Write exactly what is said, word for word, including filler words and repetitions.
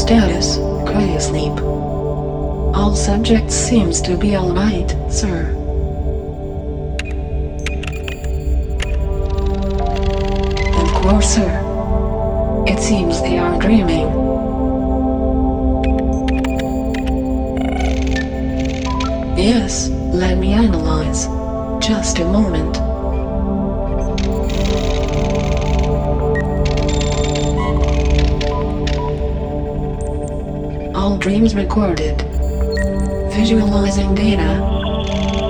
Status, cryosleep. All subjects seems to be alright, sir. Of course, sir. It seems they are dreaming. Yes, let me analyze. Just a moment. All dreams recorded. Visualizing data.